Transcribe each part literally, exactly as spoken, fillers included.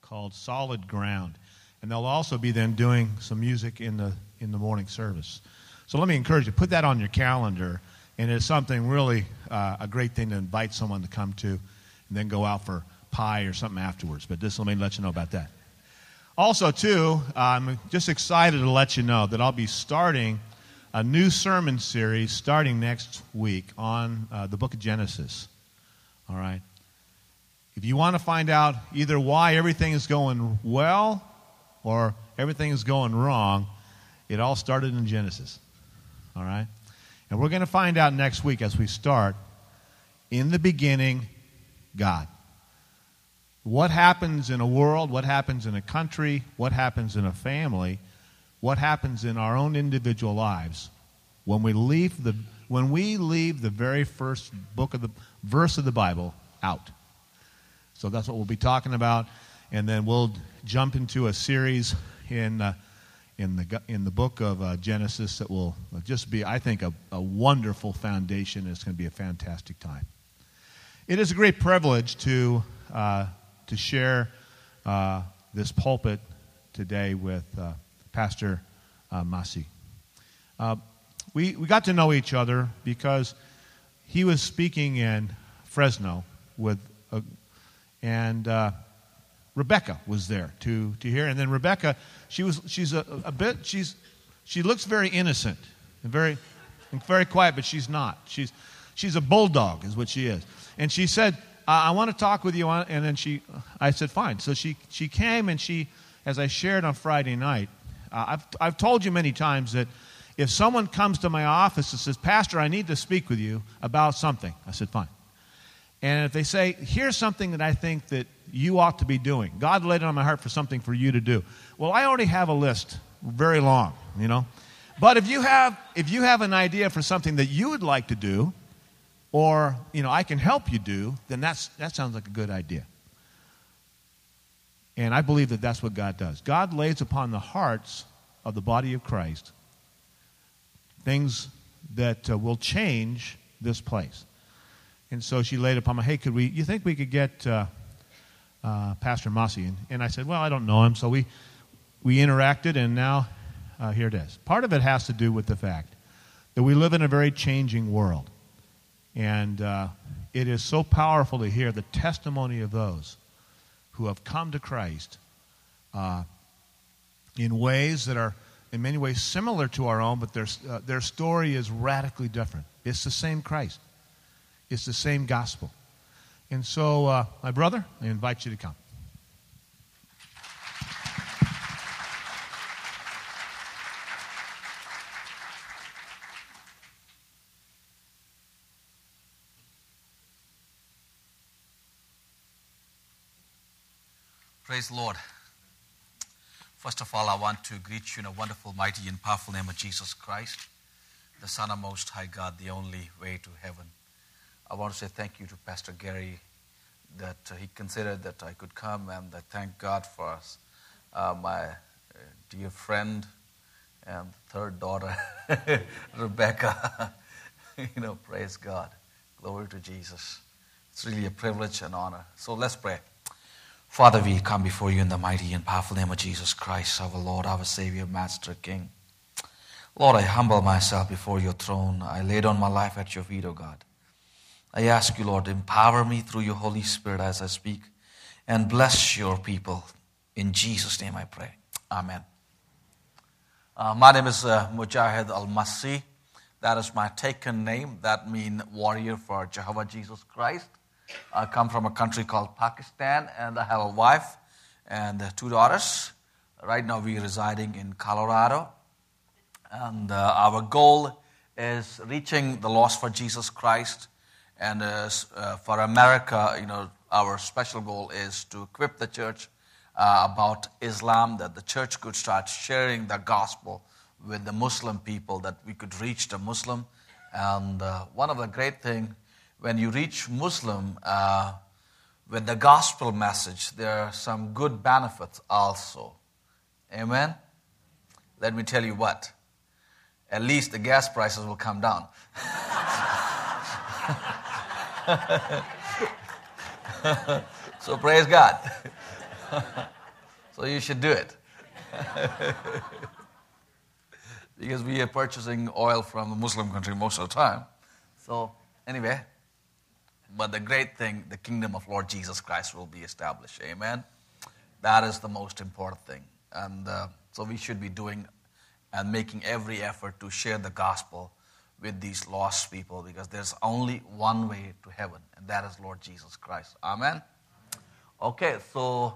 called Solid Ground. And they'll also be then doing some music in the in the morning service. So let me encourage you, put that on your calendar, and it's something really, uh, a great thing to invite someone to come to, and then go out for pie or something afterwards. But this will let me let you know about that. Also, too, I'm just excited to let you know that I'll be starting a new sermon series starting next week on uh, the book of Genesis. All right? If you want to find out either why everything is going well or everything is going wrong, it all started in Genesis. All right? And we're going to find out next week as we start, in the beginning, God. What happens in a world, what happens in a country, what happens in a family, what happens in our own individual lives when we leave the when we leave the very first book of the verse of the Bible out. So that's what we'll be talking about, and then we'll jump into a series in uh, in the in the book of uh, Genesis that will just be, I think, a, a wonderful foundation. It's going to be a fantastic time. It is a great privilege to uh, to share uh, this pulpit today with uh, Pastor uh, Masi. Uh, we we got to know each other because he was speaking in Fresno with a, and uh, Rebecca was there to to hear. And then Rebecca, she was she's a, a bit she's she looks very innocent and very and very quiet, but she's not. She's she's a bulldog, is what she is. And she said, I want to talk with you, on, and then she, I said, fine. So she, she came, and she, as I shared on Friday night, uh, I've, I've told you many times that if someone comes to my office and says, Pastor, I need to speak with you about something, I said, fine. And if they say, here's something that I think that you ought to be doing, God laid it on my heart for something for you to do. Well, I already have a list, very long, you know. But if you have, if you have an idea for something that you would like to do, or, you know, I can help you do, then that's that sounds like a good idea. And I believe that that's what God does. God lays upon the hearts of the body of Christ things that uh, will change this place. And so she laid upon my, hey, could we, you think we could get uh, uh, Pastor Masi? And, and I said, well, I don't know him. So we, we interacted, and now uh, here it is. Part of it has to do with the fact that we live in a very changing world. And uh, it is so powerful to hear the testimony of those who have come to Christ uh, in ways that are, in many ways, similar to our own, but their, uh, their story is radically different. It's the same Christ. It's the same gospel. And so, uh, my brother, I invite you to come. Praise the Lord. First of all, I want to greet you in a wonderful, mighty, and powerful name of Jesus Christ, the Son of Most High God, the only way to heaven. I want to say thank you to Pastor Gary that uh, he considered that I could come, and I thank God for us. Uh, my uh, dear friend and third daughter, Rebecca. You know, praise God. Glory to Jesus. It's really a privilege and honor. So let's pray. Father, we come before you in the mighty and powerful name of Jesus Christ, our Lord, our Savior, Master, King. Lord, I humble myself before your throne. I lay down my life at your feet, O God. I ask you, Lord, empower me through your Holy Spirit as I speak, and bless your people. In Jesus' name I pray. Amen. Uh, my name is uh, Mujahid Al-Masi. That is my taken name. That means warrior for Jehovah Jesus Christ. I come from a country called Pakistan, and I have a wife and two daughters. Right now we are residing in Colorado. And uh, our goal is reaching the lost for Jesus Christ. And uh, uh, for America, you know, our special goal is to equip the church uh, about Islam, that the church could start sharing the gospel with the Muslim people, that we could reach the Muslim. And uh, one of the great things, when you reach Muslim, uh, with the gospel message, there are some good benefits also. Amen? Let me tell you what. At least the gas prices will come down. So praise God. So you should do it. Because we are purchasing oil from the Muslim country most of the time. So anyway, but the great thing, the kingdom of Lord Jesus Christ will be established. Amen. That is the most important thing. And uh, so we should be doing and making every effort to share the gospel with these lost people, because there's only one way to heaven, and that is Lord Jesus Christ. Amen. Okay, so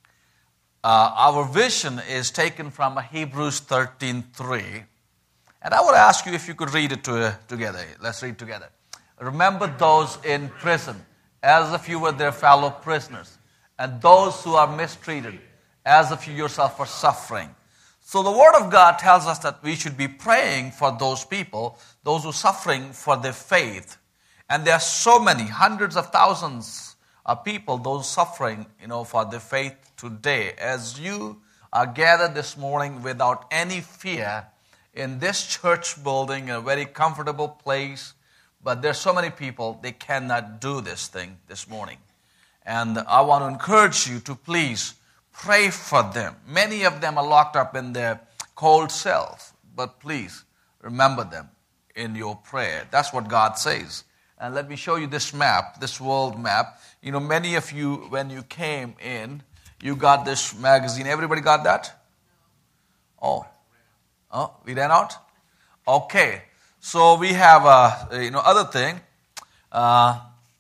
uh, our vision is taken from Hebrews thirteen three. And I would ask you if you could read it to, uh, together. Let's read together. Remember those in prison, as if you were their fellow prisoners, and those who are mistreated, as if you yourself were suffering. So the Word of God tells us that we should be praying for those people, those who are suffering for their faith. And there are so many, hundreds of thousands of people, those suffering, you know, for their faith today. As you are gathered this morning without any fear in this church building, a very comfortable place, but there's so many people, they cannot do this thing this morning. And I want to encourage you to please pray for them. Many of them are locked up in their cold cells, but please remember them in your prayer. That's what God says. And let me show you this map, this world map. You know, many of you, when you came in, you got this magazine. Everybody got that? Oh, oh, we ran out? Okay. So we have a, you know, other thing, uh,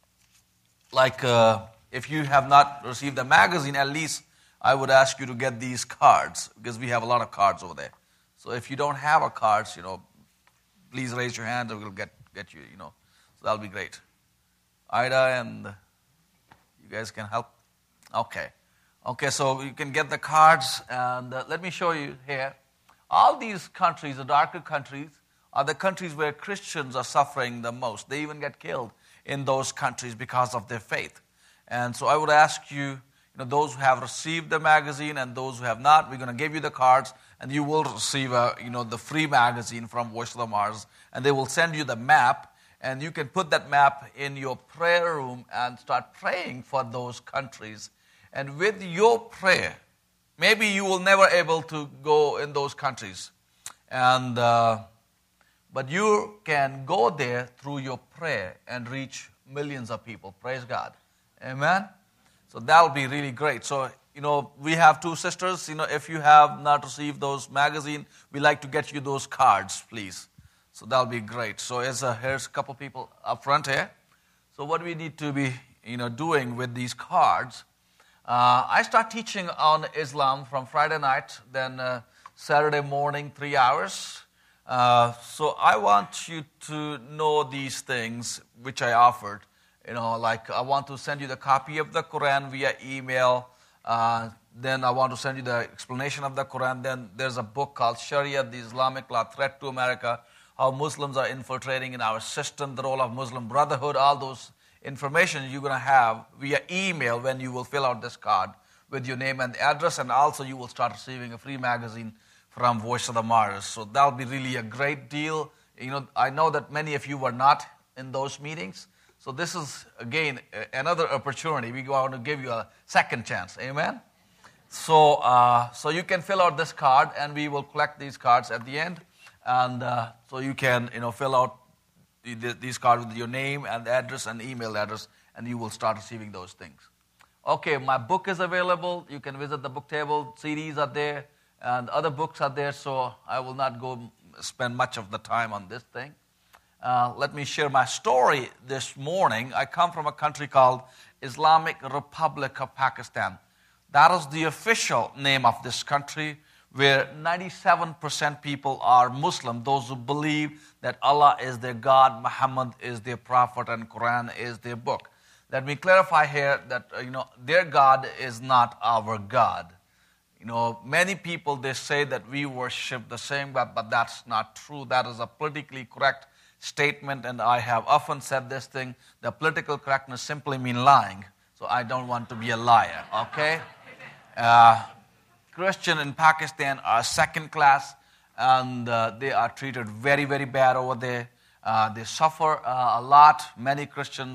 like uh, if you have not received the magazine, at least I would ask you to get these cards, because we have a lot of cards over there. So if you don't have a cards, you know, please raise your hand and we'll get, get you, you know. So that'll be great. Ida and you guys can help? Okay. Okay, so you can get the cards, and uh, let me show you here. All these countries, the darker countries, are the countries where Christians are suffering the most. They even get killed in those countries because of their faith. And so I would ask you, you know, those who have received the magazine and those who have not, we're going to give you the cards, and you will receive, a, you know, the free magazine from Voice of the Mars, and they will send you the map, and you can put that map in your prayer room and start praying for those countries. And with your prayer, maybe you will never able to go in those countries, and uh, but you can go there through your prayer and reach millions of people. Praise God. Amen. So that'll be really great. So, you know, we have two sisters. You know, if you have not received those magazine, we like to get you those cards, please. So that'll be great. So as a, here's a couple people up front here. So what we need to be, you know, doing with these cards, uh, I start teaching on Islam from Friday night, then uh, Saturday morning, three hours. Uh, so I want you to know these things which I offered. You know, like I want to send you the copy of the Quran via email. Uh, then I want to send you the explanation of the Quran. Then there's a book called Sharia, the Islamic Law Threat to America, how Muslims are infiltrating in our system, the role of Muslim Brotherhood, all those information you're going to have via email when you will fill out this card with your name and address. And also you will start receiving a free magazine from Voice of the Martyrs. So that'll be really a great deal. You know, I know that many of you were not in those meetings. So this is, again, another opportunity. We want to give you a second chance. Amen? So uh, so you can fill out this card, and we will collect these cards at the end. And uh, so you can, you know, fill out these cards with your name and address and email address, and you will start receiving those things. Okay, my book is available. You can visit the book table. C Ds are there, and other books are there, so I will not go spend much of the time on this thing. Uh, let me share my story this morning. I come from a country called Islamic Republic of Pakistan. That is the official name of this country, where ninety-seven percent people are Muslim, those who believe that Allah is their God, Muhammad is their prophet, and Quran is their book. Let me clarify here that, uh, you know, their God is not our God. You know, many people, they say that we worship the same God, but that's not true. That is a politically correct statement, and I have often said this thing, the political correctness simply means lying, so I don't want to be a liar, okay? Uh, Christian in Pakistan are second class, and uh, they are treated very, very bad over there. Uh, they suffer uh, a lot. Many Christians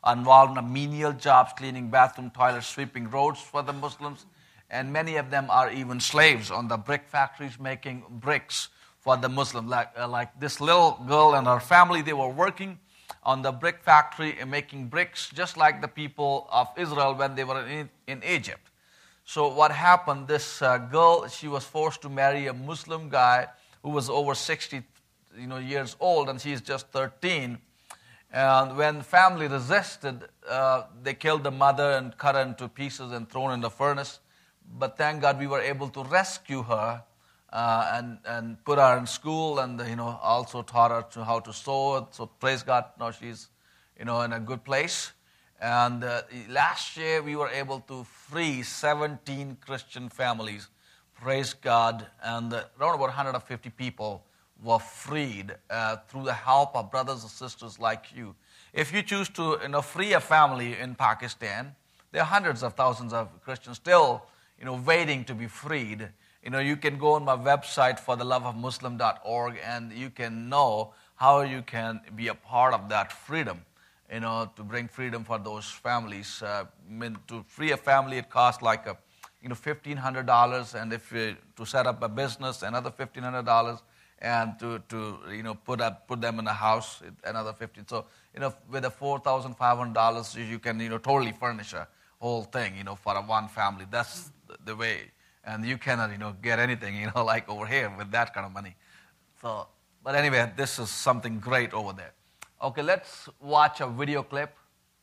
are involved in menial jobs, cleaning bathroom, toilets, sweeping roads for the Muslims. And many of them are even slaves on the brick factories making bricks for the Muslims. Like, uh, like this little girl and her family, they were working on the brick factory and making bricks just like the people of Israel when they were in, in Egypt. So what happened, this uh, girl, she was forced to marry a Muslim guy who was over sixty you know, years old, and she's just thirteen. And when family resisted, uh, they killed the mother and cut her into pieces and thrown in the furnace. But thank God we were able to rescue her uh, and, and put her in school, and you know also taught her to how to sew. So praise God, now she's you know in a good place. And uh, last year we were able to free seventeen Christian families. Praise God. And uh, around about one hundred fifty people were freed uh, through the help of brothers and sisters like you. If you choose to you know, free a family in Pakistan, there are hundreds of thousands of Christians still you know, waiting to be freed. You know, you can go on my website, for the love of muslim dot org, and you can know how you can be a part of that freedom. You know, to bring freedom for those families. Uh, I mean, to free a family, it costs like a, you know, fifteen hundred dollars, and if you, to set up a business, another fifteen hundred dollars, and to, to you know put up put them in a house, another fifteen. So you know, with a four thousand five hundred dollars, you can you know totally furnish a whole thing, you know, for a one family. That's the way, and you cannot you know get anything you know like over here with that kind of money. So, but anyway, this is something great over there. Okay, let's watch a video clip.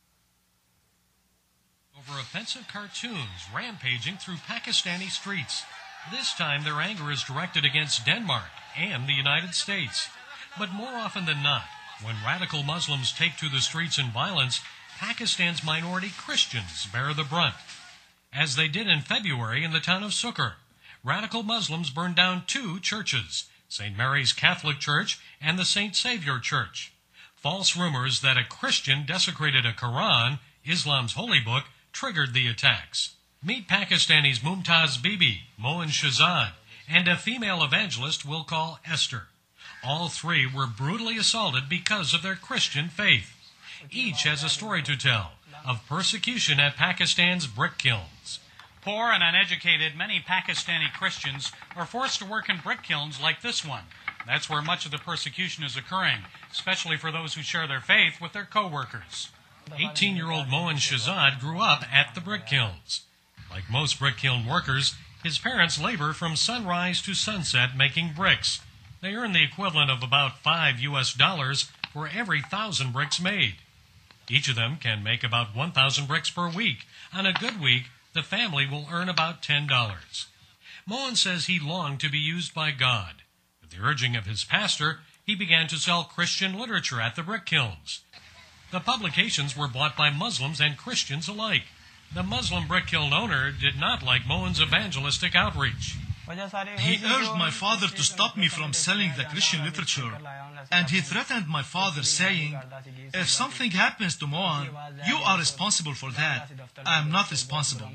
Over offensive cartoons rampaging through Pakistani streets. This time their anger is directed against Denmark and the United States. But more often than not, when radical Muslims take to the streets in violence, Pakistan's minority Christians bear the brunt. As they did in February in the town of Sukkur, radical Muslims burned down two churches, Saint Mary's Catholic Church and the Saint Saviour Church. False rumors that a Christian desecrated a Quran, Islam's holy book, triggered the attacks. Meet Pakistanis Mumtaz Bibi, Moin Shahzad, and a female evangelist we'll call Esther. All three were brutally assaulted because of their Christian faith. Each has a story to tell of persecution at Pakistan's brick kilns. Poor and uneducated, many Pakistani Christians are forced to work in brick kilns like this one. That's where much of the persecution is occurring, especially for those who share their faith with their co-workers. eighteen-year-old Moin Shahzad grew up at the brick kilns. Like most brick kiln workers, his parents labor from sunrise to sunset making bricks. They earn the equivalent of about five U S dollars for every thousand bricks made. Each of them can make about one thousand bricks per week. On a good week, the family will earn about ten dollars. Moin says he longed to be used by God. At the urging of his pastor, he began to sell Christian literature at the brick kilns. The publications were bought by Muslims and Christians alike. The Muslim brick kiln owner did not like Moin's evangelistic outreach. He urged my father to stop me from selling the Christian literature, and he threatened my father, saying, "If something happens to Moin, you are responsible for that. I am not responsible."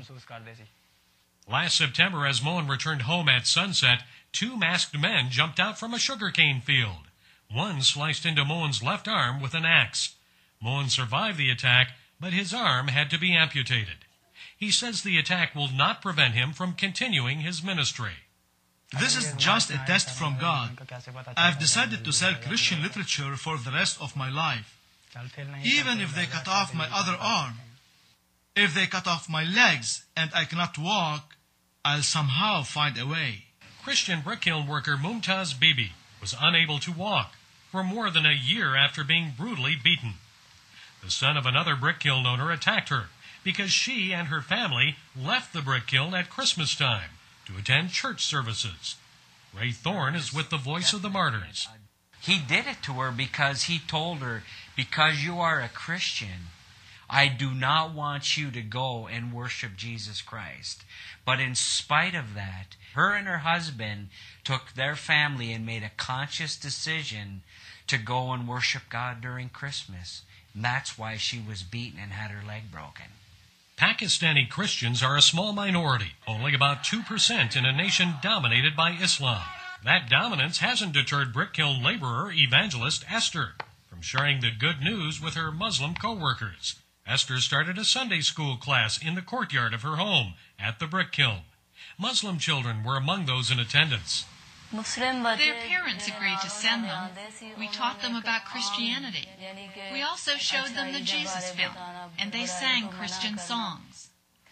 Last September, as Moin returned home at sunset, two masked men jumped out from a sugarcane field. One sliced into Moin's left arm with an axe. Moin survived the attack, but his arm had to be amputated. He says the attack will not prevent him from continuing his ministry. This is just a test from God. I've decided to sell Christian literature for the rest of my life. Even if they cut off my other arm, if they cut off my legs and I cannot walk, I'll somehow find a way. Christian brick kiln worker Mumtaz Bibi was unable to walk for more than a year after being brutally beaten. The son of another brick kiln owner attacked her because she and her family left the brick kiln at Christmas time to attend church services. Ray Thorne is with the Voice of the Martyrs. He did it to her because he told her, "Because you are a Christian, I do not want you to go and worship Jesus Christ." But in spite of that, her and her husband took their family and made a conscious decision to go and worship God during Christmas. And that's why she was beaten and had her leg broken. Pakistani Christians are a small minority, only about two percent in a nation dominated by Islam. That dominance hasn't deterred brick kiln laborer evangelist Esther from sharing the good news with her Muslim co-workers. Esther started a Sunday school class in the courtyard of her home at the brick kiln. Muslim children were among those in attendance. Their parents agreed to send them. We taught them about Christianity. We also showed them the Jesus film, and they sang Christian songs.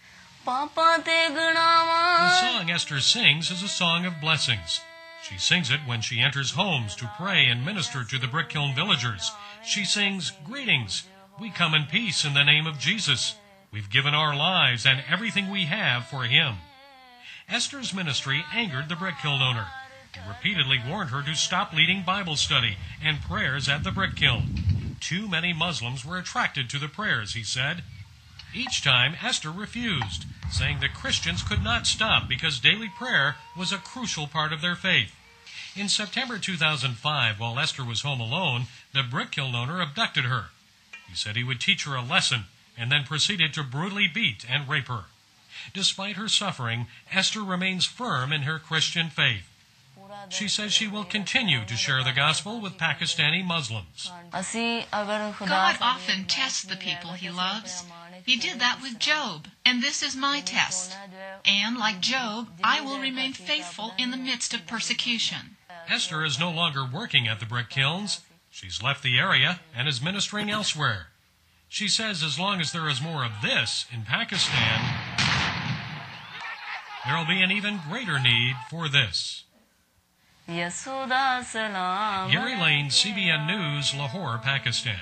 The song Esther sings is a song of blessings. She sings it when she enters homes to pray and minister to the brick kiln villagers. She sings, "Greetings. We come in peace in the name of Jesus. We've given our lives and everything we have for Him." Esther's ministry angered the brick kiln owner. He repeatedly warned her to stop leading Bible study and prayers at the brick kiln. Too many Muslims were attracted to the prayers, he said. Each time, Esther refused, saying that Christians could not stop because daily prayer was a crucial part of their faith. In September two thousand five, while Esther was home alone, the brick kiln owner abducted her. He said he would teach her a lesson and then proceeded to brutally beat and rape her. Despite her suffering, Esther remains firm in her Christian faith. She says she will continue to share the gospel with Pakistani Muslims. God often tests the people He loves. He did that with Job, and this is my test. And like Job, I will remain faithful in the midst of persecution. Esther is no longer working at the brick kilns. She's left the area and is ministering elsewhere. She says as long as there is more of this in Pakistan, there will be an even greater need for this. Gary Lane, C B N News, Lahore, Pakistan.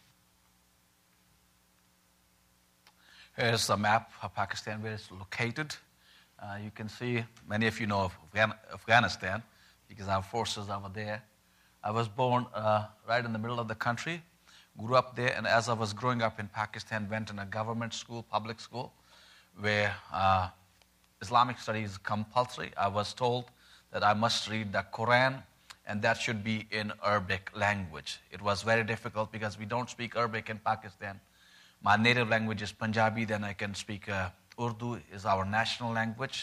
Here's the map of Pakistan where it's located. Uh, you can see, many of you know of Afghan- Afghanistan because our forces are over there. I was born uh, right in the middle of the country, grew up there, and as I was growing up in Pakistan, went in a government school, public school, where uh, Islamic studies is compulsory. I was told that I must read the Quran, and that should be in Arabic language. It was very difficult because we don't speak Arabic in Pakistan. My native language is Punjabi, then I can speak uh, Urdu is our national language,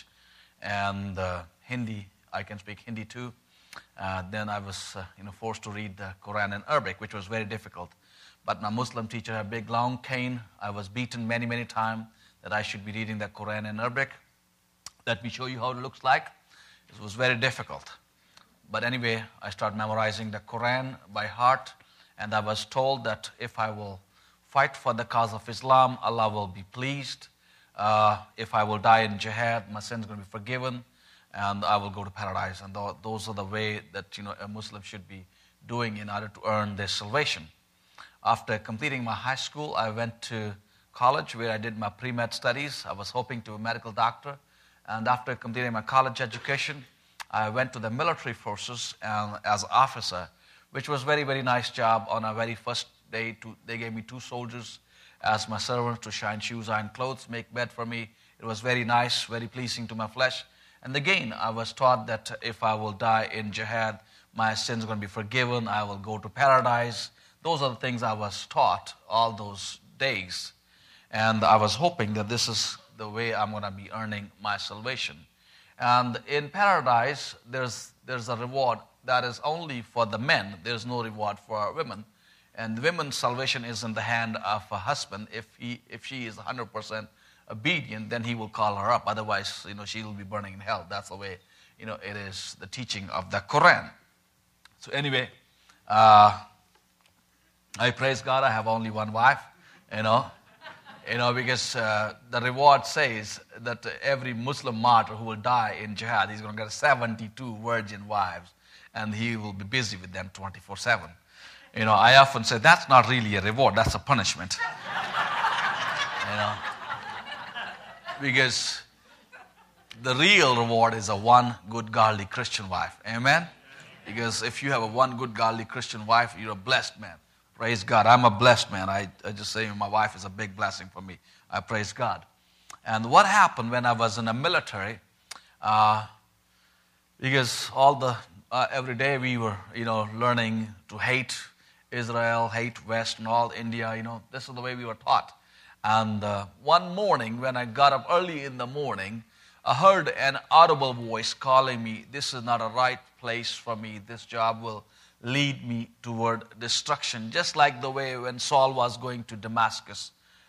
and uh, Hindi, I can speak Hindi too. Uh, then I was uh, you know, forced to read the Quran in Arabic, which was very difficult. But my Muslim teacher had a big long cane. I was beaten many, many times that I should be reading the Quran in Arabic. Let me show you how it looks like. It was very difficult. But anyway, I started memorizing the Quran by heart, and I was told that if I will fight for the cause of Islam, Allah will be pleased. Uh, if I will die in jihad, my sins are going to be forgiven, and I will go to paradise. And th- those are the way that you know a Muslim should be doing in order to earn their salvation. After completing my high school, I went to college where I did my pre-med studies. I was hoping to be a medical doctor. And after completing my college education, I went to the military forces and as an officer, which was a very, very nice job. On our very first day, to, they gave me two soldiers as my servants to shine shoes, iron clothes, make bed for me. It was very nice, very pleasing to my flesh. And again, I was taught that if I will die in jihad, my sins are going to be forgiven. I will go to paradise. Those are the things I was taught all those days. And I was hoping that this is the way I'm going to be earning my salvation. And in paradise, there's there's a reward that is only for the men. There's no reward for women. And women's salvation is in the hand of a husband. If he if she is one hundred percent obedient, then he will call her up. Otherwise, you know, she will be burning in hell. That's the way, you know, it is the teaching of the Quran. So anyway, uh, I praise God. I have only one wife, you know. You know, because uh, the reward says that every Muslim martyr who will die in jihad, he's going to get seventy-two virgin wives, and he will be busy with them twenty-four seven. You know, I often say that's not really a reward, that's a punishment. You know, because the real reward is a one good, godly Christian wife. Amen? Because if you have a one good, godly Christian wife, you're a blessed man. Praise God. I'm a blessed man. I, I just say my wife is a big blessing for me. I praise God. And what happened when I was in the military, uh, because all the, uh, every day we were, you know, learning to hate Israel, hate West and all India, you know, this is the way we were taught. And uh, one morning when I got up early in the morning, I heard an audible voice calling me, this is not a right place for me. This job will lead me toward destruction, just like the way when Saul was going to Damascus.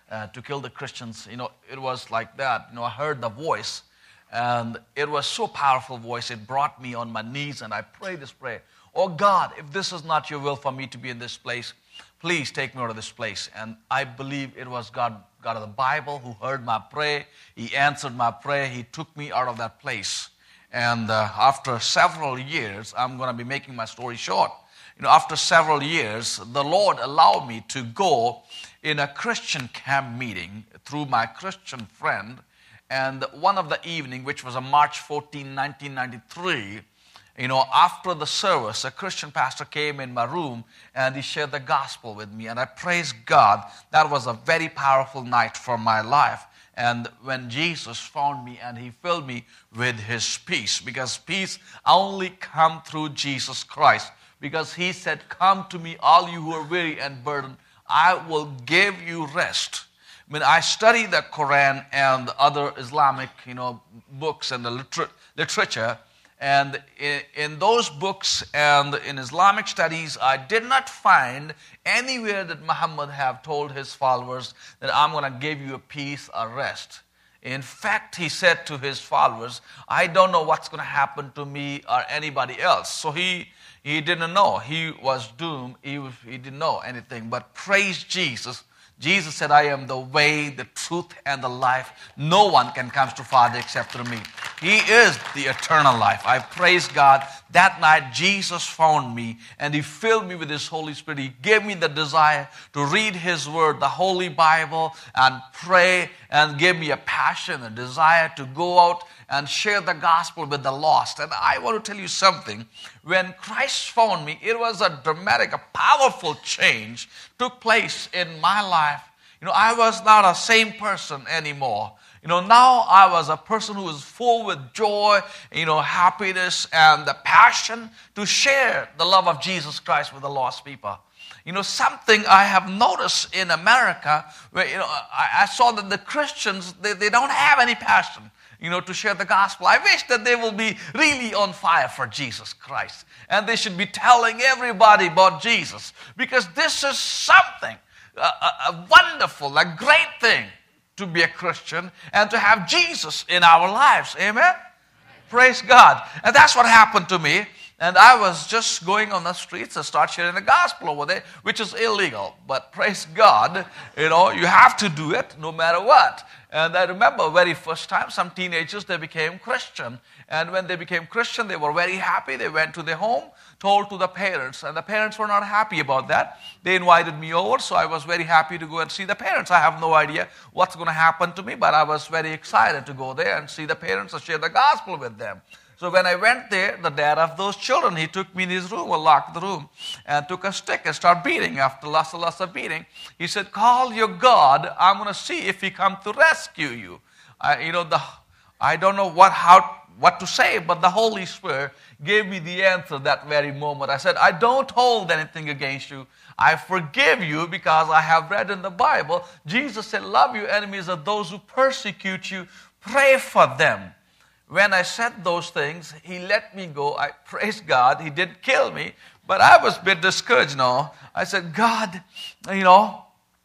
uh, to kill the Christians. You know, it was like that. You know, I heard the voice, and it was so powerful voice. It brought me on my knees, and I prayed this prayer. Oh God, if this is not your will for me to be in this place, please take me out of this place. And I believe it was God, God of the Bible who heard my prayer. He answered my prayer. He took me out of that place. And uh, after several years, I'm going to be making my story short. You know, after several years, the Lord allowed me to go in a Christian camp meeting through my Christian friend. And one of the evening, which was on March fourteenth, nineteen ninety-three, you know, after the service, a Christian pastor came in my room and he shared the gospel with me. And I praise God. That was a very powerful night for my life. And when Jesus found me and he filled me with his peace, because peace only comes through Jesus Christ. Because he said, come to me, all you who are weary and burdened, I will give you rest. When I study the Quran and other Islamic, you know, books and the liter- literature, and in, in those books and in Islamic studies, I did not find anywhere that Muhammad have told his followers that I'm going to give you a peace or rest. In fact, he said to his followers, I don't know what's going to happen to me or anybody else. So he he didn't know. He was doomed. He, was, he didn't know anything. But praise Jesus. Jesus said, I am the way, the truth, and the life. No one can come to Father except through me. He is the eternal life. I praise God. That night, Jesus found me, and he filled me with his Holy Spirit. He gave me the desire to read his word, the Holy Bible, and pray, and gave me a passion, a desire to go out and share the gospel with the lost. And I want to tell you something. When Christ found me, it was a dramatic, a powerful change took place in my life. You know, I was not a same person anymore. You know, now I was a person who was full with joy, you know, happiness, and the passion to share the love of Jesus Christ with the lost people. You know, something I have noticed in America, where, you know, I, I saw that the Christians, they, they don't have any passion, you know, to share the gospel. I wish that they will be really on fire for Jesus Christ. And they should be telling everybody about Jesus. Because this is something, a, a, a wonderful, a great thing to be a Christian and to have Jesus in our lives. Amen? Praise God. And that's what happened to me. And I was just going on the streets and start sharing the gospel over there, which is illegal. But praise God, you know, you have to do it no matter what. And I remember very first time, some teenagers, they became Christian. And when they became Christian, they were very happy. They went to their home, told to the parents. And the parents were not happy about that. They invited me over, so I was very happy to go and see the parents. I have no idea what's going to happen to me, but I was very excited to go there and see the parents and share the gospel with them. So when I went there, the dad of those children, he took me in his room or locked the room and took a stick and started beating. After lots and lots of beating, he said, call your God. I'm going to see if he comes to rescue you. I, you know, the I don't know what how what to say, but the Holy Spirit gave me the answer that very moment. I said, I don't hold anything against you. I forgive you because I have read in the Bible, Jesus said, love your enemies of those who persecute you. Pray for them. When I said those things, he let me go. I praise God. He didn't kill me, but I was a bit discouraged now. I said, God, you know,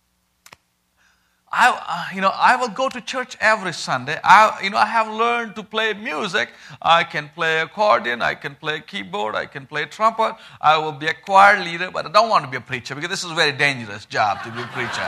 I, you know, I will go to church every Sunday. I, you know, I have learned to play music. I can play accordion. I can play keyboard. I can play trumpet. I will be a choir leader, but I don't want to be a preacher because this is a very dangerous job to be a preacher.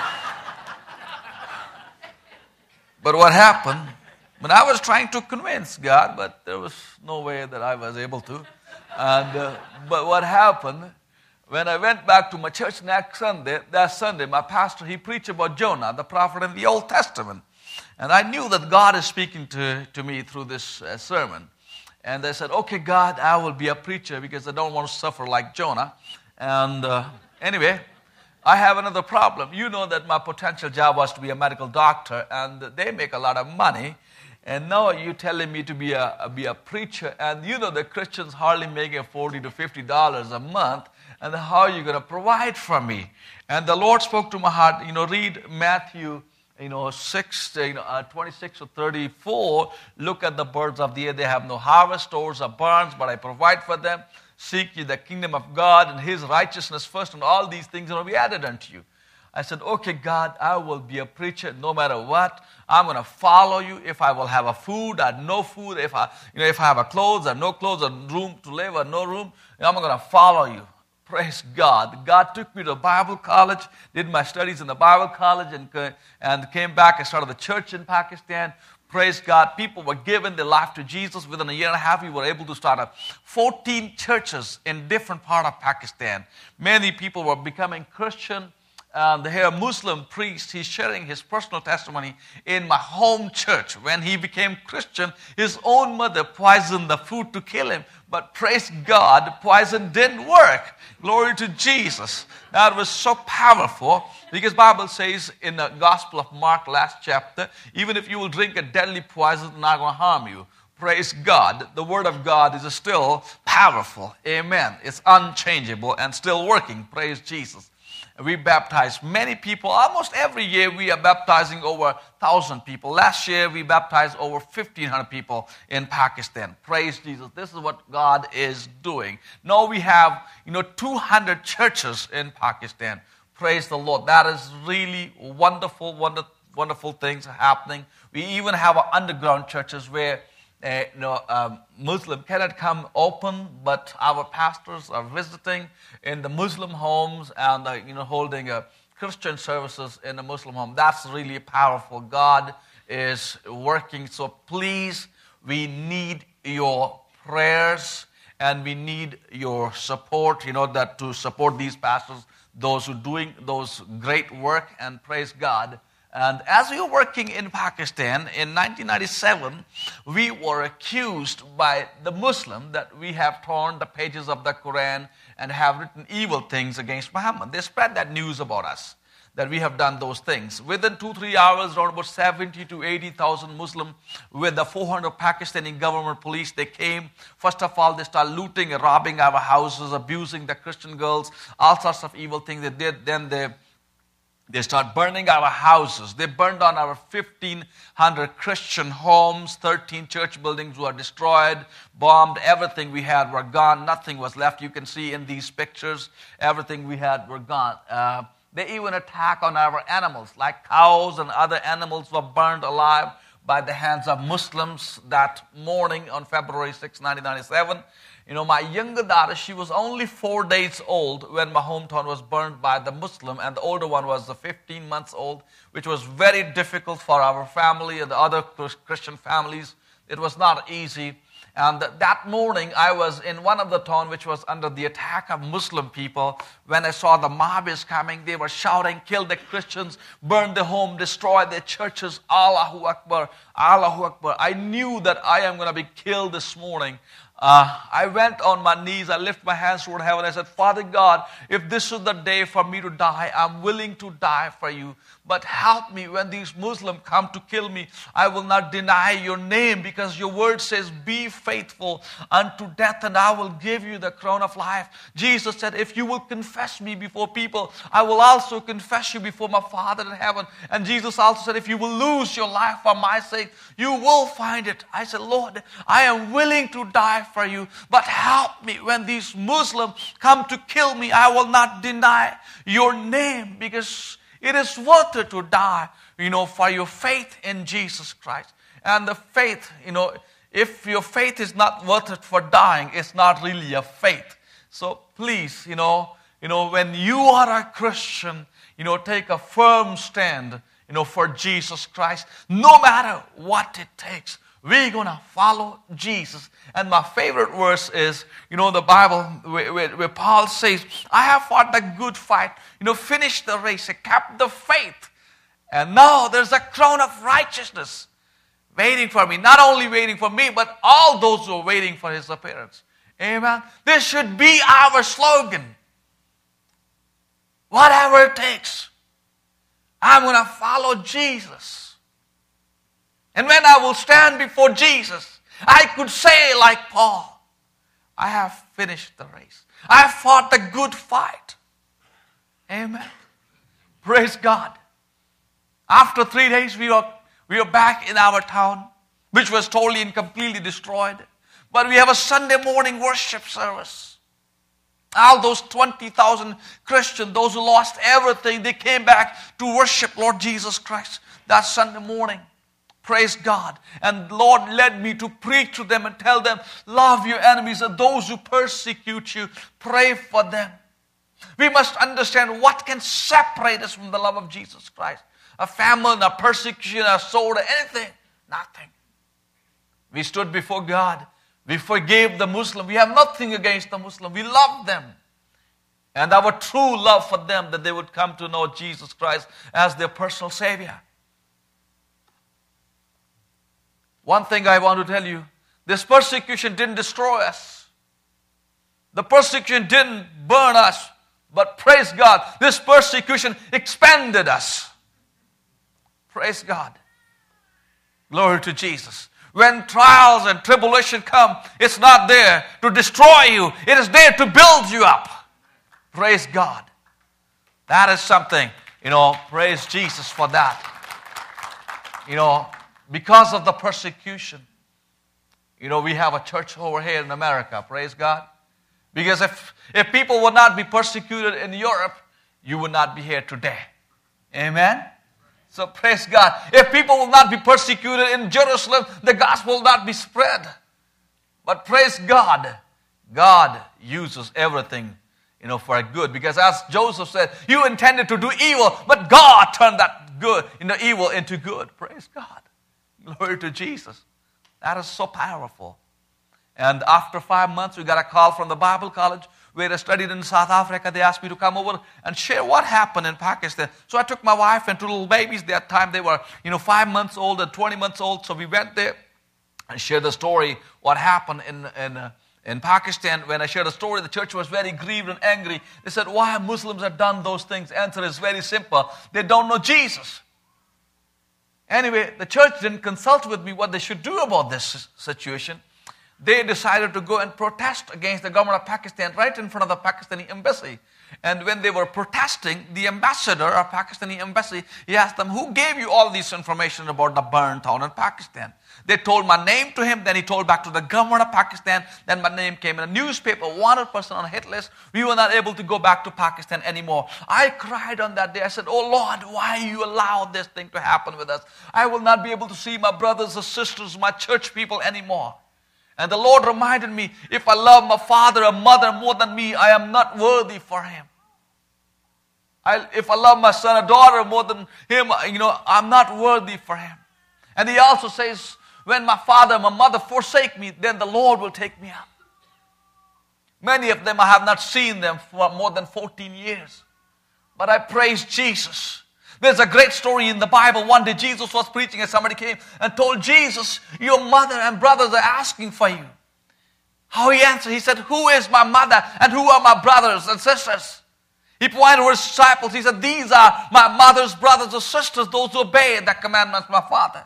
But what happened? But I was trying to convince God, but there was no way that I was able to. And uh, but what happened, when I went back to my church next Sunday, that Sunday, my pastor, he preached about Jonah, the prophet in the Old Testament. And I knew that God is speaking to, to me through this uh, sermon. And I said, okay, God, I will be a preacher because I don't want to suffer like Jonah. And uh, anyway, I have another problem. You know that my potential job was to be a medical doctor, and they make a lot of money. And now you're telling me to be a be a preacher, and you know the Christians hardly making forty to fifty dollars a month, and how are you going to provide for me? And the Lord spoke to my heart. You know, read Matthew, you know, six, you know, uh, twenty-six or thirty-four. Look at the birds of the air; they have no harvest, stores, or barns, but I provide for them. Seek ye the kingdom of God and His righteousness first, and all these things will be added unto you. I said, okay, God, I will be a preacher no matter what. I'm going to follow you. If I will have a food or no food, if I, you know, if I have a clothes or no clothes, or room to live or no room, I'm going to follow you. Praise God. God took me to Bible college, did my studies in the Bible college, and, and came back. I started the church in Pakistan. Praise God. People were given their life to Jesus. Within a year and a half, we were able to start up fourteen churches in different parts of Pakistan. Many people were becoming Christian. Uh, the here Muslim priest, he's sharing his personal testimony in my home church. When he became Christian, his own mother poisoned the food to kill him. But praise God, the poison didn't work. Glory to Jesus. That was so powerful, because Bible says in the Gospel of Mark, last chapter, even if you will drink a deadly poison, it's not going to harm you. Praise God. The Word of God is still powerful. Amen. It's unchangeable and still working. Praise Jesus. We baptize many people. Almost every year we are baptizing over one thousand people. Last year we baptized over fifteen hundred people in Pakistan. Praise Jesus. This is what God is doing. Now we have, you know, two hundred churches in Pakistan. Praise the Lord. That is really wonderful, wonderful, wonderful things happening. We even have underground churches where Uh, you know, um, Muslim cannot come open, but our pastors are visiting in the Muslim homes and uh, you know holding uh, Christian services in the Muslim home. That's really powerful. God is working. So please, we need your prayers and we need your support. You know that to support these pastors, those who are doing those great work, and praise God. And as we were working in Pakistan in nineteen ninety-seven, we were accused by the Muslim that we have torn the pages of the Quran and have written evil things against Muhammad. They spread that news about us, that we have done those things. Within two, three hours, around about seventy to eighty thousand Muslim with the four hundred Pakistani government police, they came. First of all, they started looting and robbing our houses, abusing the Christian girls, all sorts of evil things they did. Then they They start burning our houses. They burned down our fifteen hundred Christian homes. thirteen church buildings were destroyed, bombed. Everything we had were gone. Nothing was left. You can see in these pictures, everything we had were gone. Uh, they even attack on our animals, like cows and other animals were burned alive by the hands of Muslims that morning on February sixth, nineteen ninety-seven. You know, my younger daughter, she was only four days old when my hometown was burned by the Muslim, and the older one was fifteen months old, which was very difficult for our family and the other Christian families. It was not easy. And that morning, I was in one of the towns which was under the attack of Muslim people. When I saw the mob is coming, they were shouting, kill the Christians, burn the home, destroy their churches, Allahu Akbar, Allahu Akbar. I knew that I am going to be killed this morning. Uh, I went on my knees, I lifted my hands toward heaven, I said, Father God, if this is the day for me to die, I'm willing to die for you. But help me when these Muslims come to kill me. I will not deny your name, because your word says, be faithful unto death and I will give you the crown of life. Jesus said, if you will confess me before people, I will also confess you before my Father in heaven. And Jesus also said, if you will lose your life for my sake, you will find it. I said, Lord, I am willing to die for you, but help me when these Muslims come to kill me, I will not deny your name, because it is worth it to die, you know, for your faith in Jesus Christ. And the faith, you know, if your faith is not worth it for dying, it's not really a faith. So please, you know, you know, when you are a Christian, you know, take a firm stand, you know, for Jesus Christ, no matter what it takes. We're going to follow Jesus. And my favorite verse is, you know, the Bible where, where, where Paul says, I have fought the good fight, you know, finished the race, I kept the faith. And now there's a crown of righteousness waiting for me. Not only waiting for me, but all those who are waiting for his appearance. Amen. This should be our slogan. Whatever it takes, I'm going to follow Jesus. And when I will stand before Jesus, I could say like Paul, I have finished the race. I have fought the good fight. Amen. Praise God. After three days, we were, we were back in our town, which was totally and completely destroyed. But we have a Sunday morning worship service. All those twenty thousand Christians, those who lost everything, they came back to worship Lord Jesus Christ that Sunday morning. Praise God. And Lord led me to preach to them and tell them, love your enemies and those who persecute you. Pray for them. We must understand what can separate us from the love of Jesus Christ. A famine, a persecution, a sword, anything. Nothing. We stood before God. We forgave the Muslim. We have nothing against the Muslim. We love them. And our true love for them, that they would come to know Jesus Christ as their personal Savior. One thing I want to tell you, this persecution didn't destroy us. The persecution didn't burn us. But praise God, this persecution expanded us. Praise God. Glory to Jesus. When trials and tribulation come, it's not there to destroy you. It is there to build you up. Praise God. That is something, you know, praise Jesus for that. You know, because of the persecution, you know, we have a church over here in America. Praise God. Because if, if people would not be persecuted in Europe, you would not be here today. Amen? So praise God. If people will not be persecuted in Jerusalem, the gospel will not be spread. But praise God, God uses everything, you know, for a good. Because as Joseph said, you intended to do evil, but God turned that good, you know, evil into good. Praise God. Glory to Jesus. That is so powerful. And after five months, we got a call from the Bible college where I studied in South Africa. They asked me to come over and share what happened in Pakistan. So I took my wife and two little babies. That time they were, you know, five months old and twenty months old. So we went there and shared the story, what happened in in, uh, in Pakistan. When I shared the story, the church was very grieved and angry. They said, why Muslims have done those things? The answer is very simple. They don't know Jesus. Anyway, the church didn't consult with me what they should do about this situation. They decided to go and protest against the government of Pakistan right in front of the Pakistani embassy. And when they were protesting, the ambassador of Pakistani embassy, he asked them, who gave you all this information about the burned town in Pakistan? They told my name to him, then he told back to the government of Pakistan, then my name came in a newspaper, one hundred percent on a hit list. We were not able to go back to Pakistan anymore. I cried on that day. I said, oh Lord, why you allowed this thing to happen with us? I will not be able to see my brothers and sisters, my church people anymore. And the Lord reminded me, if I love my father or mother more than me, I am not worthy for him. I, if I love my son or daughter more than him, you know, I'm not worthy for him. And he also says, when my father and my mother forsake me, then the Lord will take me up. Many of them, I have not seen them for more than fourteen years. But I praise Jesus. There's a great story in the Bible. One day Jesus was preaching and somebody came and told Jesus, your mother and brothers are asking for you. How he answered, he said, who is my mother and who are my brothers and sisters? He pointed to his disciples. He said, these are my mother's brothers and sisters, those who obey the commandments of my Father.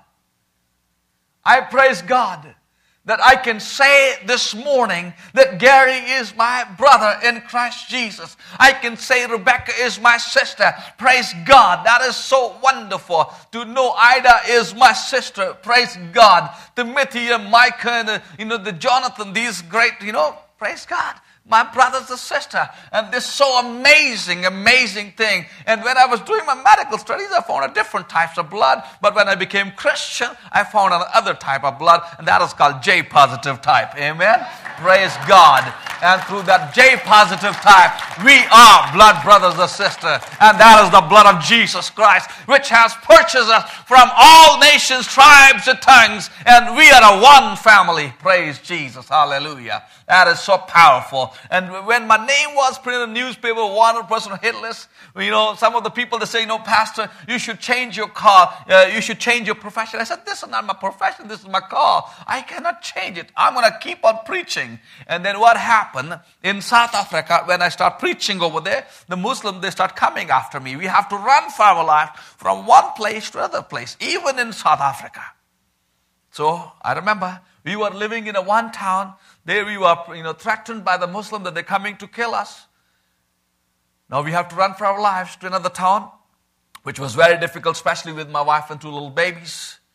I praise God that I can say this morning that Gary is my brother in Christ Jesus. I can say Rebecca is my sister. Praise God. That is so wonderful to know Ida is my sister. Praise God. Timothy and Micah and uh, you know the Jonathan, these great, you know, praise God. My brothers and sister. And this so amazing, amazing thing. And when I was doing my medical studies, I found a different types of blood. But when I became Christian, I found another type of blood. And that is called J positive type. Amen? Praise God. And through that J positive type, we are blood brothers and sisters. And that is the blood of Jesus Christ, which has purchased us from all nations, tribes, and tongues. And we are a one family. Praise Jesus. Hallelujah. That is so powerful. And when my name was printed in the newspaper, one hundred percent hit list, you know, some of the people, they say, no, Pastor, you should change your call. Uh, you should change your profession. I said, this is not my profession. This is my call. I cannot change it. I'm going to keep on preaching. And then what happened in South Africa, when I start preaching over there, the Muslims, they start coming after me. We have to run for our life from one place to another place, even in South Africa. So I remember we were living in a one town. There we were, you know, threatened by the Muslims that they're coming to kill us. Now we have to run for our lives to another town, which was very difficult, especially with my wife and two little babies.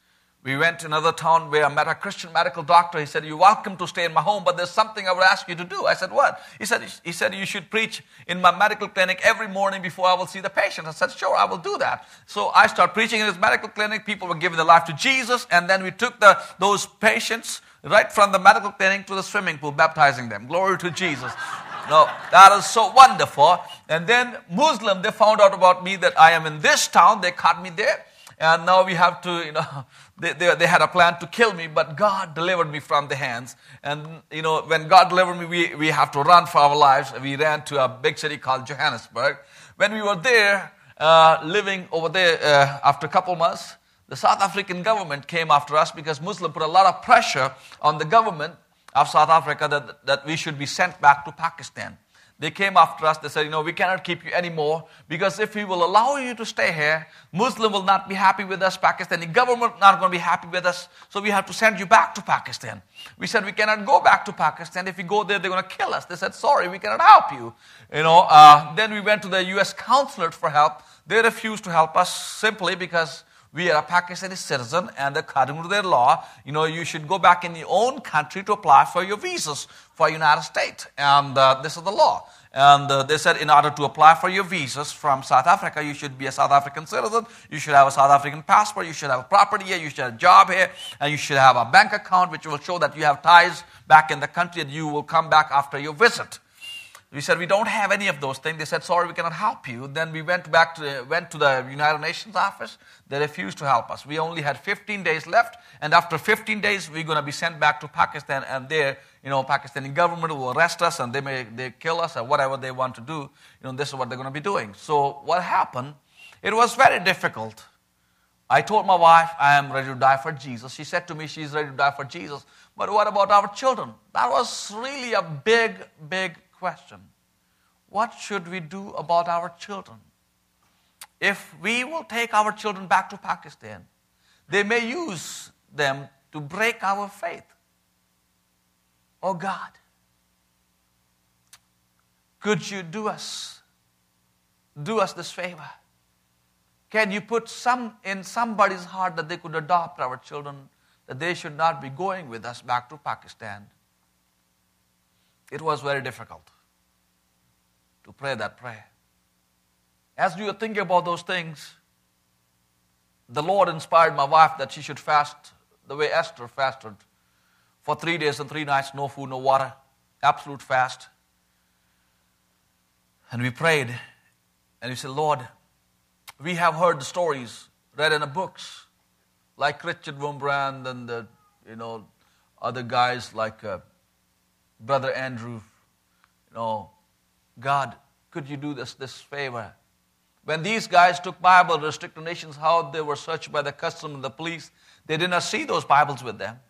We went to another town where I met a Christian medical doctor. He said, you're welcome to stay in my home, but there's something I would ask you to do. I said, what? He said, he said, you should preach in my medical clinic every morning before I will see the patient. I said, sure, I will do that. So I started preaching in his medical clinic. People were giving their life to Jesus, and then we took the those patients right from the medical clinic to the swimming pool, baptizing them. Glory to Jesus. No, that is so wonderful. And then Muslim, they found out about me that I am in this town. They caught me there. And now we have to, you know, they, they, they had a plan to kill me, but God delivered me from the hands. And, you know, when God delivered me, we, we have to run for our lives. We ran to a big city called Johannesburg. When we were there, uh, living over there, uh, after a couple months, the South African government came after us because Muslim put a lot of pressure on the government of South Africa that, that we should be sent back to Pakistan. They came after us. They said, you know, we cannot keep you anymore because if we will allow you to stay here, Muslim will not be happy with us. Pakistani government not going to be happy with us. So we have to send you back to Pakistan. We said, we cannot go back to Pakistan. If we go there, they're going to kill us. They said, sorry, we cannot help you. You know. Uh, then we went to the U S consulate for help. They refused to help us simply because we are a Pakistani citizen, and according to their law, you know, you should go back in your own country to apply for your visas for United States. And uh, this is the law. And uh, they said in order to apply for your visas from South Africa, you should be a South African citizen, you should have a South African passport, you should have a property here, you should have a job here, and you should have a bank account which will show that you have ties back in the country and you will come back after your visit. We said, we don't have any of those things. They said, sorry, we cannot help you. Then we went back to went to the United Nations office. They refused to help us. We only had fifteen days left, and after fifteen days, we're going to be sent back to Pakistan, and there, you know, Pakistani government will arrest us, and they may they kill us, or whatever they want to do. You know, this is what they're going to be doing. So what happened? It was very difficult. I told my wife, I am ready to die for Jesus. She said to me, she's ready to die for Jesus. But what about our children? That was really a big, big question. What should we do about our children? If we will take our children back to Pakistan, they may use them to break our faith. Oh God, could you do us, do us this favor? Can you put some in somebody's heart that they could adopt our children, that they should not be going with us back to Pakistan? It was very difficult to pray that prayer. As you were thinking about those things, the Lord inspired my wife that she should fast the way Esther fasted for three days and three nights, no food, no water, absolute fast. And we prayed, and we said, Lord, we have heard the stories read in the books, like Richard Wurmbrand and the, you know, other guys like uh, Brother Andrew, you know, God, could you do this, this favor? When these guys took Bible to restricted nations, how they were searched by the customs and the police, they did not see those Bibles with them.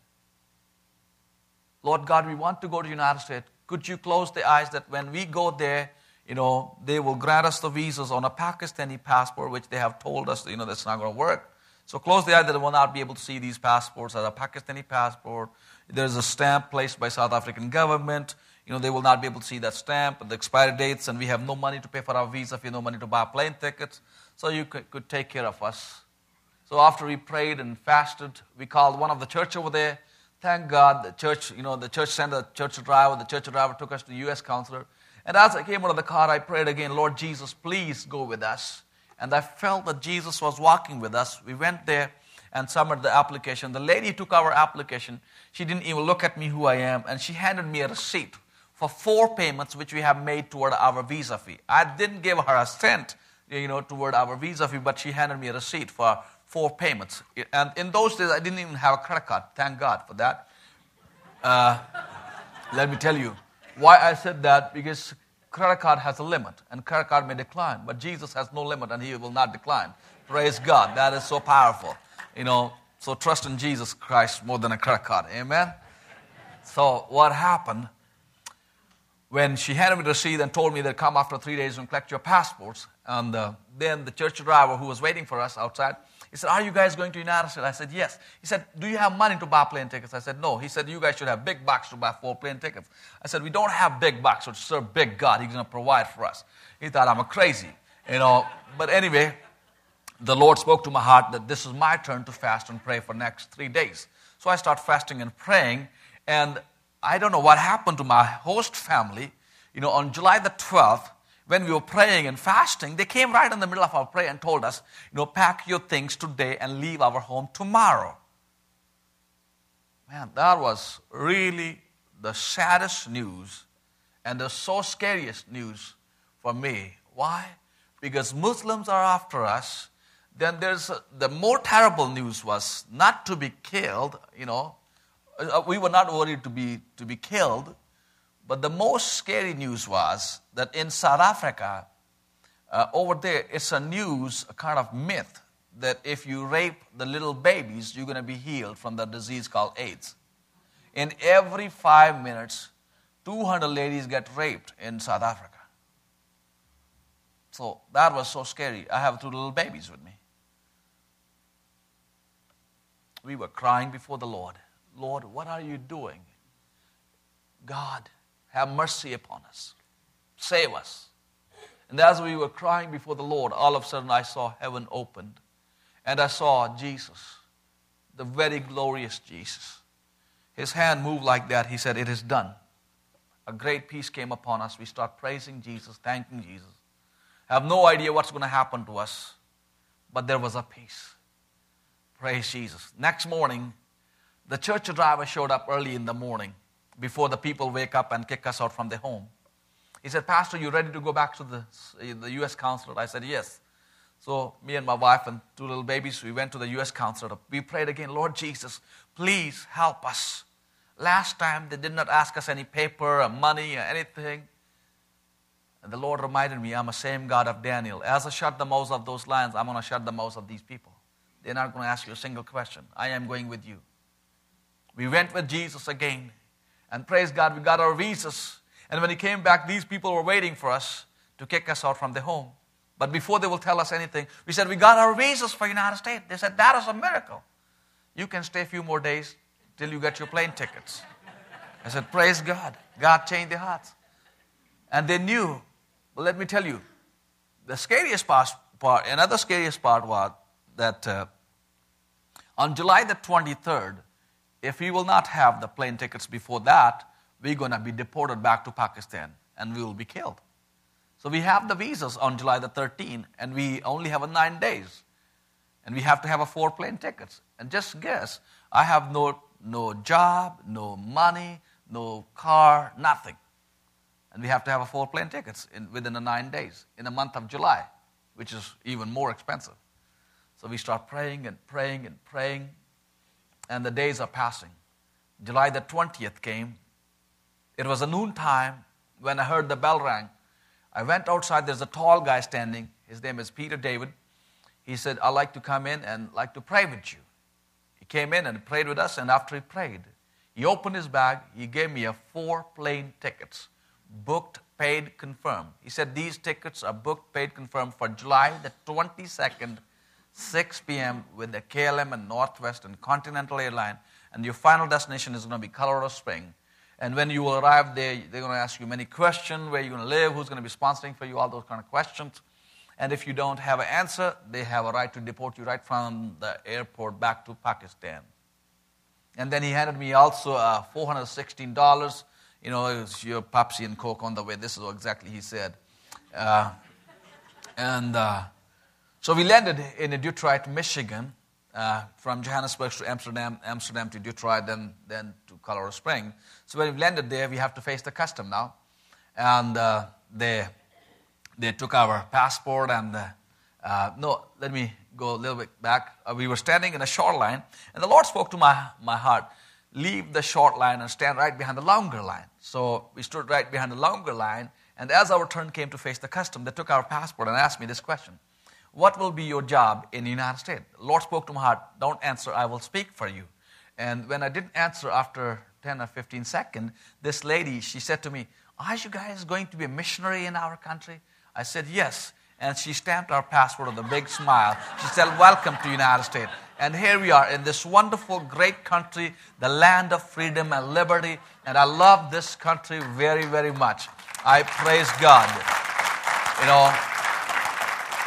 Lord God, we want to go to the United States. Could you close the eyes that when we go there, you know, they will grant us the visas on a Pakistani passport, which they have told us, you know, that's not going to work. So close the eyes that they will not be able to see these passports as a Pakistani passport. There's a stamp placed by South African government. You know, they will not be able to see that stamp, the expiry dates, and we have no money to pay for our visa, if you have no money to buy plane tickets. So you could, could take care of us. So after we prayed and fasted, we called one of the church over there. Thank God, the church, you know, the church sent a church driver. The church driver took us to the U S consulate. And as I came out of the car, I prayed again, Lord Jesus, please go with us. And I felt that Jesus was walking with us. We went there and submitted the application. The lady took our application. She didn't even look at me who I am, and she handed me a receipt for four payments which we have made toward our visa fee. I didn't give her a cent, you know, toward our visa fee, but she handed me a receipt for four payments. And in those days, I didn't even have a credit card. Thank God for that. Uh, let me tell you why I said that, because credit card has a limit, and credit card may decline, but Jesus has no limit, and he will not decline. Praise God. That is so powerful. You know, so trust in Jesus Christ more than a credit card. Amen? So what happened? When she handed me the receipt and told me they'd come after three days and collect your passports, and uh, then the church driver who was waiting for us outside, he said, are you guys going to the United States? I said, yes. He said, do you have money to buy plane tickets? I said, no. He said, you guys should have big bucks to buy four plane tickets. I said, we don't have big bucks, so to serve big God, he's going to provide for us. He thought I'm a crazy, you know. But anyway, the Lord spoke to my heart that this is my turn to fast and pray for next three days. So I start fasting and praying, and I don't know what happened to my host family. You know, on July the twelfth, when we were praying and fasting, they came right in the middle of our prayer and told us, you know, pack your things today and leave our home tomorrow. Man, that was really the saddest news and the so scariest news for me. Why? Because Muslims are after us. Then there's a, the more terrible news was not to be killed, you know. We were not worried to be to be killed. But the most scary news was that in South Africa, uh, over there, it's a news, a kind of myth, that if you rape the little babies, you're going to be healed from the disease called AIDS. In every five minutes, two hundred ladies get raped in South Africa. So that was so scary. I have two little babies with me. We were crying before the Lord. Lord, what are you doing? God, have mercy upon us. Save us. And as we were crying before the Lord, all of a sudden I saw heaven opened. And I saw Jesus, the very glorious Jesus. His hand moved like that. He said, it is done. A great peace came upon us. We start praising Jesus, thanking Jesus. I have no idea what's going to happen to us, but there was a peace. Praise Jesus. Next morning, the church driver showed up early in the morning, before the people wake up and kick us out from their home. He said, Pastor, you ready to go back to the, the U S consulate? I said, yes. So me and my wife and two little babies, we went to the U S consulate. We prayed again, Lord Jesus, please help us. Last time they did not ask us any paper or money or anything. And the Lord reminded me, I'm the same God of Daniel. As I shut the mouths of those lions, I'm going to shut the mouths of these people. They're not going to ask you a single question. I am going with you. We went with Jesus again. And praise God, we got our visas. And when he came back, these people were waiting for us to kick us out from their home. But before they will tell us anything, we said, we got our visas for the United States. They said, that is a miracle. You can stay a few more days till you get your plane tickets. I said, praise God. God changed their hearts. And they knew. Well, let me tell you, the scariest part, part another scariest part was that uh, on July the twenty-third, if we will not have the plane tickets before that, we're going to be deported back to Pakistan and we will be killed. So we have the visas on July the thirteenth and we only have a nine days. And we have to have a four plane tickets. And just guess, I have no, no job, no money, no car, nothing. And we have to have a four plane tickets in, within the nine days in the month of July, which is even more expensive. So we start praying and praying and praying. And the days are passing. July the twentieth came. It was a noon time when I heard the bell rang. I went outside. There's a tall guy standing. His name is Peter David. He said, I'd like to come in and like to pray with you. He came in and prayed with us. And after he prayed, he opened his bag. He gave me a four plane tickets. Booked, paid, confirmed. He said, these tickets are booked, paid, confirmed for July the twenty-second, six p.m. with the K L M and Northwest and Continental Airline, and your final destination is going to be Colorado Springs. And when you arrive there, they're going to ask you many questions, where you're going to live, who's going to be sponsoring for you, all those kind of questions. And if you don't have an answer, they have a right to deport you right from the airport back to Pakistan. And then he handed me also uh, four hundred sixteen dollars. You know, it was your Pepsi and Coke on the way. This is what exactly he said. Uh, and... Uh, So we landed in Detroit, Michigan, uh, from Johannesburg to Amsterdam, Amsterdam to Detroit, then, then to Colorado Springs. So when we landed there, we have to face the custom now. And uh, they they took our passport and, uh, uh, no, let me go a little bit back. Uh, we were standing in a short line, and the Lord spoke to my, my heart, leave the short line and stand right behind the longer line. So we stood right behind the longer line, and as our turn came to face the custom, they took our passport and asked me this question. What will be your job in the United States? The Lord spoke to my heart, don't answer, I will speak for you. And when I didn't answer after ten or fifteen seconds, this lady, she said to me, are you guys going to be a missionary in our country? I said, yes. And she stamped our passport with a big smile. She said, welcome to the United States. And here we are in this wonderful, great country, the land of freedom and liberty. And I love this country very, very much. I praise God. You know,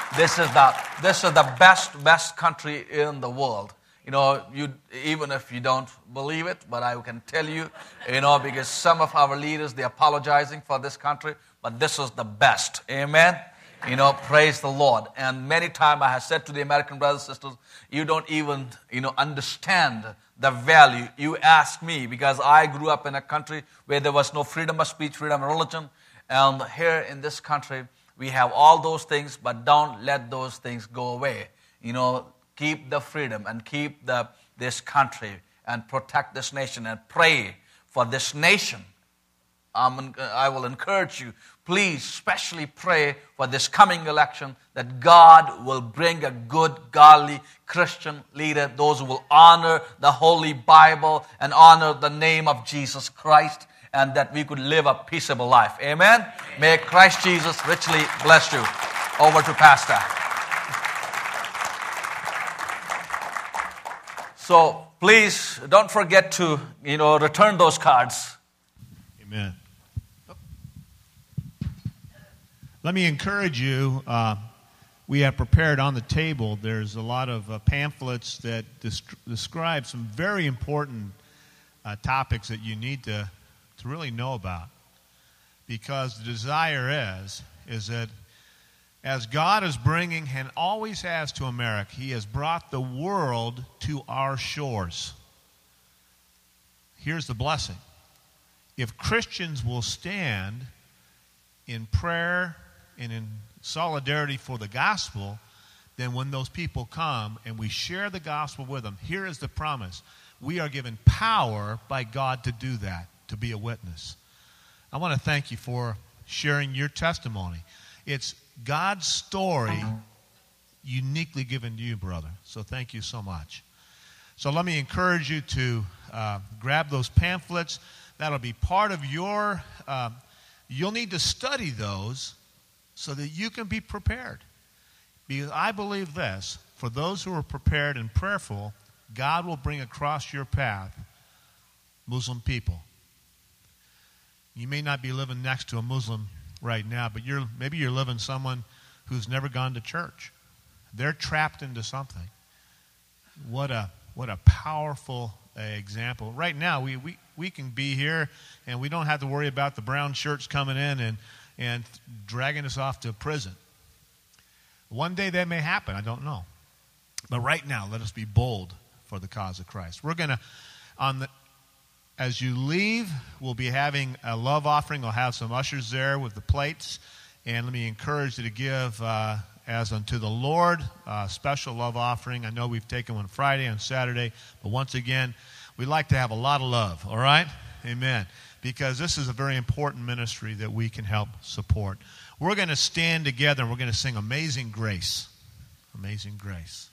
This is the this is the best best country in the world. You know, you even if you don't believe it, but I can tell you, you know, because some of our leaders, they're apologizing for this country, but this is the best. Amen? You know, praise the Lord. And many times I have said to the American brothers and sisters, you don't even, you know, understand the value. You ask me, because I grew up in a country where there was no freedom of speech, freedom of religion. And here in this country, we have all those things, but don't let those things go away. You know, keep the freedom and keep the this country and protect this nation and pray for this nation. Um, I will encourage you, please especially pray for this coming election that God will bring a good, godly Christian leader, those who will honor the Holy Bible and honor the name of Jesus Christ, and that we could live a peaceable life. Amen? May Christ Jesus richly bless you. Over to Pastor. So please don't forget to, you know, return those cards. Amen. Let me encourage you. Uh, we have prepared on the table, there's a lot of uh, pamphlets that dest- describe some very important uh, topics that you need to, to really know about. Because the desire is, is that as God is bringing, and always has to America, He has brought the world to our shores. Here's the blessing. If Christians will stand in prayer and in solidarity for the gospel, then when those people come and we share the gospel with them, here is the promise. We are given power by God to do that, to be a witness. I want to thank you for sharing your testimony. It's God's story uniquely given to you, brother. So thank you so much. So let me encourage you to uh, grab those pamphlets. That'll be part of your, uh, you'll need to study those so that you can be prepared. Because I believe this, for those who are prepared and prayerful, God will bring across your path Muslim people. You may not be living next to a Muslim right now, but you're maybe you're living someone who's never gone to church. They're trapped into something. What a what a powerful uh, example. Right now, we, we, we can be here, and we don't have to worry about the brown shirts coming in and, and dragging us off to prison. One day that may happen. I don't know. But right now, let us be bold for the cause of Christ. We're going to, on the as you leave, we'll be having a love offering. We'll have some ushers there with the plates. And let me encourage you to give uh, as unto the Lord a special love offering. I know we've taken one Friday and Saturday. But once again, we'd like to have a lot of love. All right? Amen. Because this is a very important ministry that we can help support. We're going to stand together and we're going to sing Amazing Grace. Amazing Grace.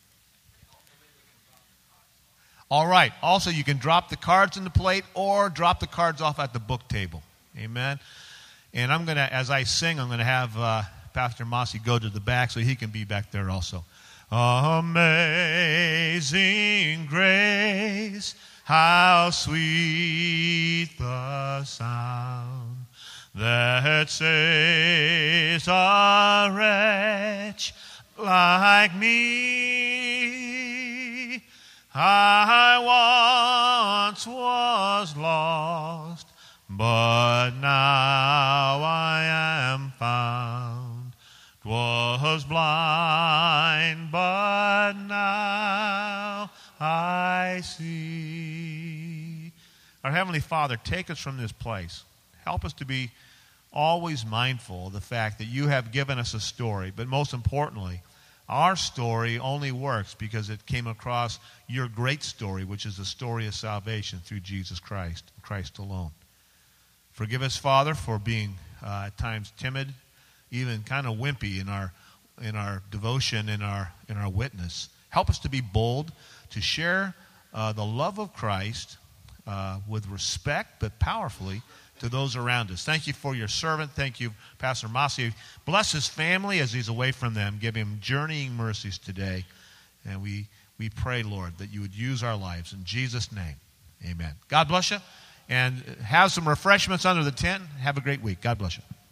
All right. Also, you can drop the cards in the plate or drop the cards off at the book table. Amen. And I'm going to, as I sing, I'm going to have uh, Pastor Mossy go to the back so he can be back there also. Amazing grace, how sweet the sound that saves a wretch like me. I once was lost, but now I am found. 'Twas blind, but now I see. Our Heavenly Father, take us from this place. Help us to be always mindful of the fact that you have given us a story, but most importantly, our story only works because it came across your great story, which is the story of salvation through Jesus Christ, Christ alone. Forgive us, Father, for being uh, at times timid, even kind of wimpy in our in our devotion, in our in our witness. Help us to be bold, to share uh, the love of Christ uh, with respect, but powerfully, to those around us. Thank you for your servant. Thank you, Pastor Mossy. Bless his family as he's away from them. Give him journeying mercies today. And we, we pray, Lord, that you would use our lives. In Jesus' name, amen. God bless you. And have some refreshments under the tent. Have a great week. God bless you.